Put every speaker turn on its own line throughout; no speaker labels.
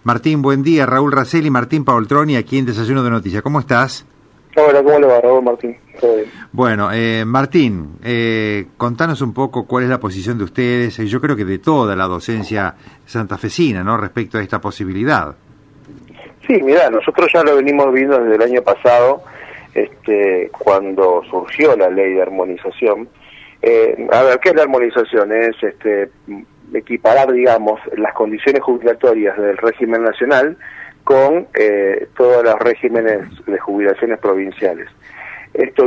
Martín, buen día. Raúl Raceli, Martín Paoltroni, aquí en Desayuno de Noticias. ¿Cómo estás?
Hola, ¿cómo le va, Raúl? Martín. ¿Todo bien?
Bueno, Martín, contanos un poco cuál es la posición de ustedes, yo creo que de toda la docencia santafesina, ¿no?, respecto a esta posibilidad.
Sí, mirá, nosotros ya lo venimos viendo desde el año pasado, cuando surgió la ley de armonización. A ver, ¿qué es la armonización? Es equiparar, digamos, las condiciones jubilatorias del régimen nacional con todos los regímenes de jubilaciones provinciales. Esto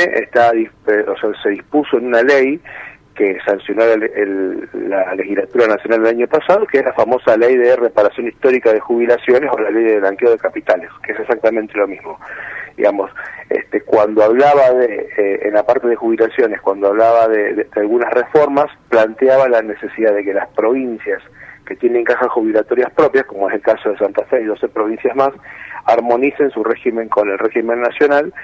se dispuso en una ley que sancionó la legislatura nacional del año pasado, que es la famosa ley de reparación histórica de jubilaciones o la ley de blanqueo de capitales, que es exactamente lo mismo. Digamos, cuando hablaba en la parte de jubilaciones, cuando hablaba de algunas reformas, planteaba la necesidad de que las provincias que tienen cajas jubilatorias propias, como es el caso de Santa Fe y 12 provincias más, armonicen su régimen con el régimen nacional,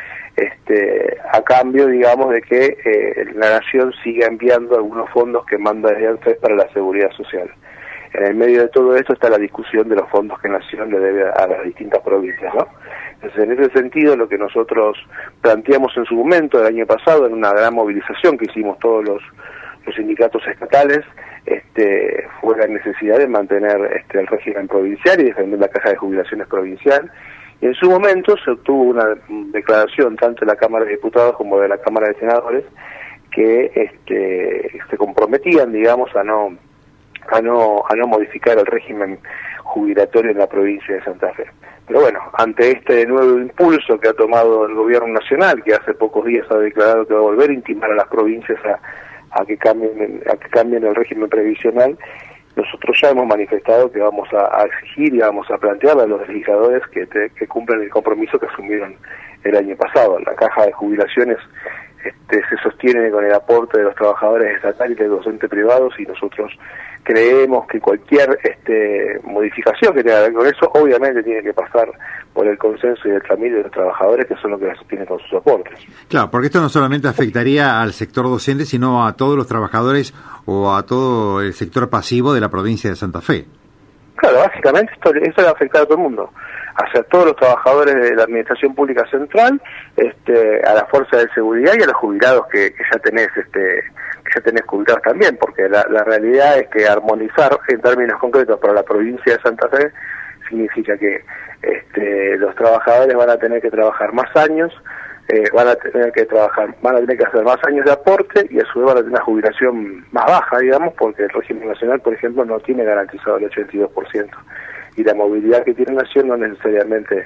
a cambio, digamos, de que la nación siga enviando algunos fondos que manda desde ANSES para la seguridad social. En el medio de todo esto está la discusión de los fondos que la nación le debe a las distintas provincias, ¿no? Entonces, en ese sentido, lo que nosotros planteamos en su momento, el año pasado, en una gran movilización que hicimos todos los sindicatos estatales, fue la necesidad de mantener el régimen provincial y defender la caja de jubilaciones provincial. Y en su momento se obtuvo una declaración tanto de la Cámara de Diputados como de la Cámara de Senadores que se comprometían, digamos, a no modificar el régimen jubilatorio en la provincia de Santa Fe. Pero bueno, ante este nuevo impulso que ha tomado el gobierno nacional, que hace pocos días ha declarado que va a volver a intimar a las provincias a que cambien el régimen previsional, nosotros ya hemos manifestado que vamos a exigir y vamos a plantear a los legisladores que cumplan el compromiso que asumieron el año pasado. La caja de jubilaciones se sostiene con el aporte de los trabajadores estatales y de docentes privados, y nosotros creemos que cualquier modificación que tenga que ver con eso obviamente tiene que pasar por el consenso y el trámite de los trabajadores, que son los que la sostienen con sus aportes.
Claro, porque esto no solamente afectaría al sector docente, sino a todos los trabajadores o a todo el sector pasivo de la provincia de Santa Fe.
Claro, básicamente esto va a afectar a todo el mundo, hacia todos los trabajadores de la Administración Pública Central, a la Fuerza de Seguridad y a los jubilados que ya tenés jubilados también, porque la realidad es que armonizar en términos concretos para la provincia de Santa Fe significa que los trabajadores van a tener que trabajar más años, van a tener que hacer más años de aporte, y a su vez van a tener una jubilación más baja, digamos, porque el régimen nacional, por ejemplo, no tiene garantizado el 82%, y la movilidad que tiene la nación no necesariamente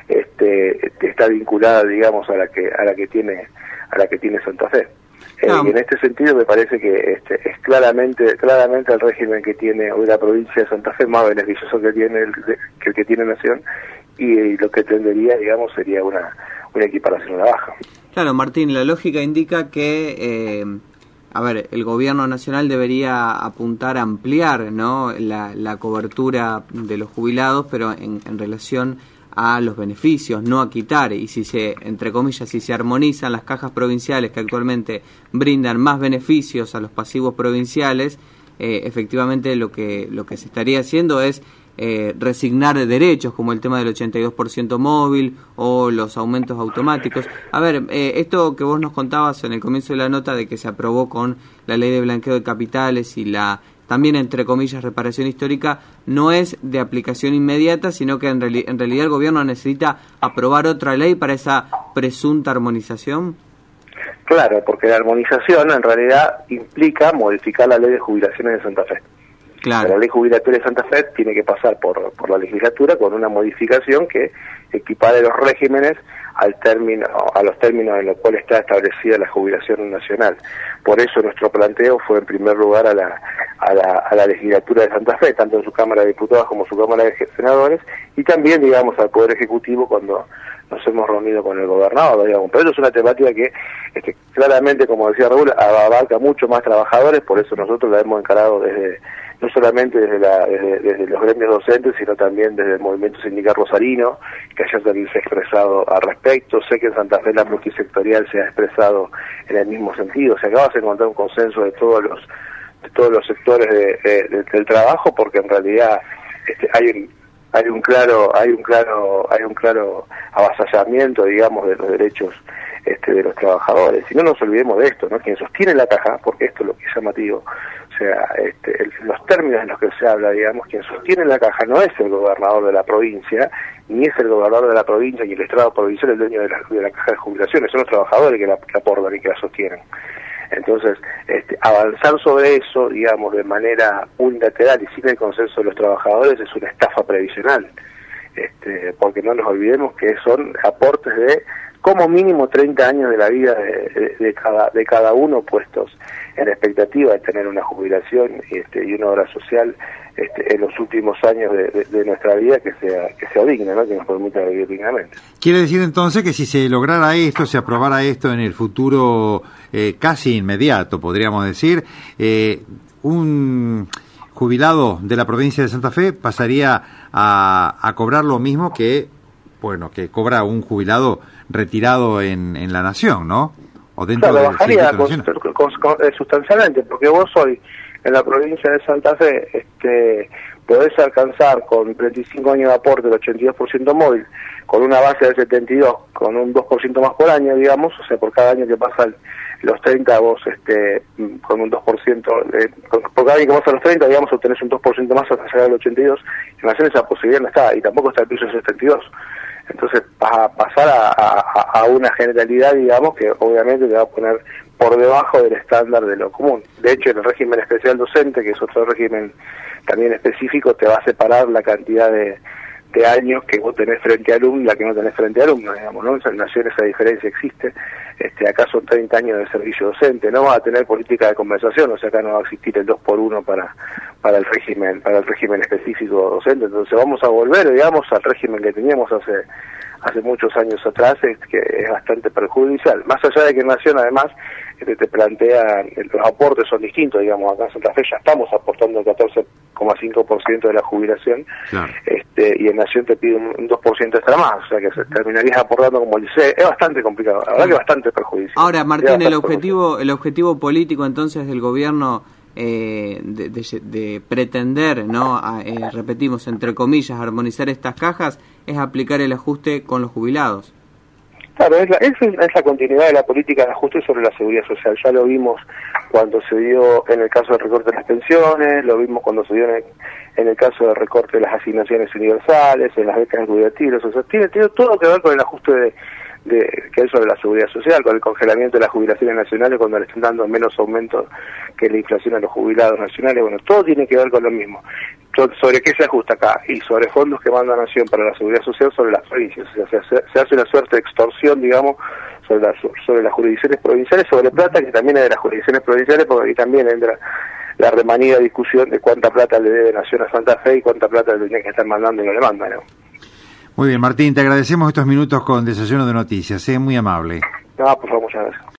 está vinculada, digamos, a la que tiene Santa Fe. Y en este sentido me parece que es claramente el régimen que tiene hoy la provincia de Santa Fe más beneficioso que el que tiene Nación, y lo que tendería, digamos, sería una equiparación a la baja.
Claro, Martín, la lógica indica que el gobierno nacional debería apuntar a ampliar, ¿no?, la cobertura de los jubilados, pero en relación a los beneficios, no a quitar. Y si entre comillas, si se armonizan las cajas provinciales que actualmente brindan más beneficios a los pasivos provinciales, efectivamente lo que se estaría haciendo es resignar derechos, como el tema del 82% móvil o los aumentos automáticos. Esto que vos nos contabas en el comienzo de la nota, de que se aprobó con la ley de blanqueo de capitales y la también, entre comillas, reparación histórica, no es de aplicación inmediata, sino que en realidad el gobierno necesita aprobar otra ley para esa presunta armonización.
Claro, porque la armonización en realidad implica modificar la ley de jubilaciones de Santa Fe.
Claro.
La ley jubilatoria de Santa Fe tiene que pasar por la legislatura con una modificación que equipare los regímenes a los términos en los cuales está establecida la jubilación nacional. Por eso nuestro planteo fue en primer lugar a la legislatura de Santa Fe, tanto en su Cámara de Diputados como en su Cámara de Senadores, y también, digamos, al Poder Ejecutivo cuando nos hemos reunido con el gobernador, digamos. Pero eso es una temática que claramente, como decía Raúl, abarca mucho más trabajadores, por eso nosotros la hemos encarado no solamente desde los gremios docentes, sino también desde el movimiento sindical rosarino, que ayer también se ha expresado al respecto. Sé que en Santa Fe la multisectorial se ha expresado en el mismo sentido. Se acaba de encontrar un consenso de todos los sectores del trabajo, porque en realidad claro avasallamiento, digamos, de los derechos de los trabajadores. Y no nos olvidemos de esto, ¿no? Quien sostiene la caja, porque esto es lo que es llamativo, o sea, los términos en los que se habla, digamos, quien sostiene la caja no es el gobernador de la provincia, ni es el gobernador de la provincia, ni el Estado provincial el dueño de la caja de jubilaciones, son los trabajadores que la aportan y que la sostienen. Entonces, avanzar sobre eso, digamos, de manera unilateral y sin el consenso de los trabajadores es una estafa previsional, porque no nos olvidemos que son aportes de como mínimo 30 años de la vida de cada uno puestos en expectativa de tener una jubilación y una obra social en los últimos años de nuestra vida que sea digna, ¿no? Que nos permita vivir dignamente.
Quiere decir entonces que si se lograra esto, se aprobara esto en el futuro casi inmediato, podríamos decir, un jubilado de la provincia de Santa Fe pasaría a cobrar lo mismo que cobra un jubilado retirado en la nación, ¿no? O dentro
claro, bajaría
sustancialmente,
porque vos hoy en la provincia de Santa Fe podés alcanzar con 35 años de aporte el 82% móvil, con una base del 72, con un 2% más por año, digamos, o sea, por cada año que pasan los 30, vos con un 2%, por cada año que pasa los 30, digamos, obtenés un 2% más hasta llegar al 82, en Nación esa posibilidad no está, y tampoco está el piso del 72. Entonces vas a pasar a una generalidad, digamos, que obviamente te va a poner por debajo del estándar de lo común. De hecho, en el régimen especial docente, que es otro régimen también específico, te va a separar la cantidad de años que vos tenés frente a alumno y la que no tenés frente a alumno, digamos, ¿no? En Nación esa diferencia existe. Acá son 30 años de servicio docente, no va a tener política de compensación, o sea, acá no va a existir el 2x1 para el régimen específico docente. Entonces vamos a volver, digamos, al régimen que teníamos hace muchos años atrás, que es bastante perjudicial. Más allá de que Nación, además, te plantea, los aportes son distintos, digamos, acá en Santa Fe ya estamos aportando el 14,5% de la jubilación, claro. Y en Nación te pide un 2% extra más, o sea que se terminarías aportando como el liceo. Es bastante complicado, la verdad que bastante perjudicial.
Ahora, Martín, el objetivo político entonces del gobierno de pretender, ¿no? Repetimos, entre comillas, armonizar estas cajas, es aplicar el ajuste con los jubilados.
Claro, es la continuidad de la política de ajuste sobre la seguridad social. Ya lo vimos cuando se dio en el caso del recorte de las pensiones, lo vimos cuando se dio en el caso del recorte de las asignaciones universales, en las becas estudiantiles. O sea, tiene todo que ver con el ajuste que es sobre la seguridad social, con el congelamiento de las jubilaciones nacionales cuando le están dando menos aumento que la inflación a los jubilados nacionales. Bueno, todo tiene que ver con lo mismo. ¿Sobre qué se ajusta acá? Y sobre fondos que manda Nación para la seguridad social sobre las provincias. O sea, se hace una suerte de extorsión, digamos, sobre las jurisdicciones provinciales, sobre plata que también es de las jurisdicciones provinciales, porque ahí también entra la remanida discusión de cuánta plata le debe Nación a Santa Fe y cuánta plata le tiene que estar mandando y no le manda, ¿no?
Muy bien, Martín, te agradecemos estos minutos con Desayuno de Noticias, muy amable.
No, por favor, muchas gracias.